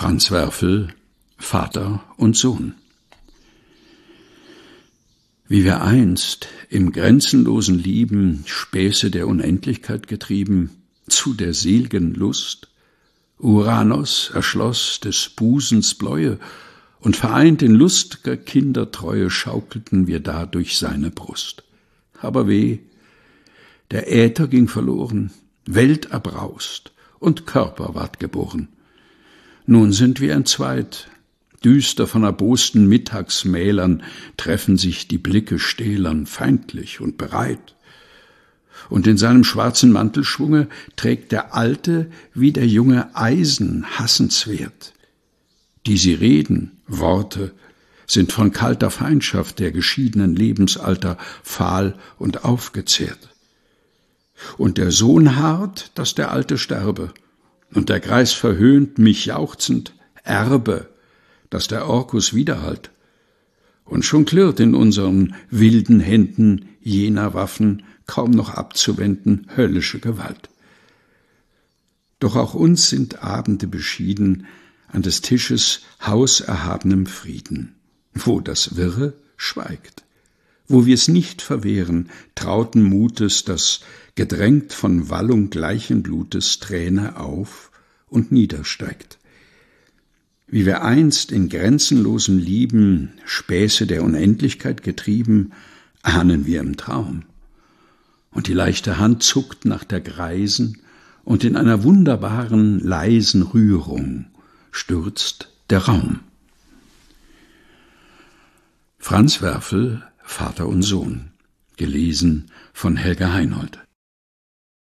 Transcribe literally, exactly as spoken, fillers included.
Franz Werfel, Vater und Sohn. Wie wir einst im grenzenlosen Lieben Späße der Unendlichkeit getrieben, zu der sel'gen Lust, Uranus erschloss des Busens Bläue, und vereint in lust'ger Kindertreue schaukelten wir da durch seine Brust. Aber weh, der Äther ging verloren, Welt erbraust und Körper ward geboren. Nun sind wir entzweit, düster von erbosten Mittagsmählern treffen sich die Blicke stählern, feindlich und bereit. Und in seinem schwarzen Mantelschwunge trägt der Alte wie der Junge Eisen hassenswert. Die sie reden, Worte, sind von kalter Feindschaft der geschiedenen Lebensalter fahl und aufgezehrt. Und der Sohn harrt, dass der Alte sterbe, und der Greis verhöhnt mich jauchzend, Erbe, dass der Orkus widerhallt. Und schon klirrt in unseren wilden Händen jener Waffen kaum noch abzuwenden höllische Gewalt. Doch auch uns sind Abende beschieden an des Tisches hauserhabenem Frieden, wo das Wirre schweigt, wo wir's nicht verwehren, trauten Mutes, das gedrängt von Wallung gleichen Blutes Träne auf und niedersteigt. Wie wir einst in grenzenlosem Lieben Späße der Unendlichkeit getrieben, ahnen wir im Traum. Und die leichte Hand zuckt nach der Greisen, und in einer wunderbaren, leisen Rührung stürzt der Raum. Franz Werfel, Vater und Sohn, gelesen von Helga Heinold.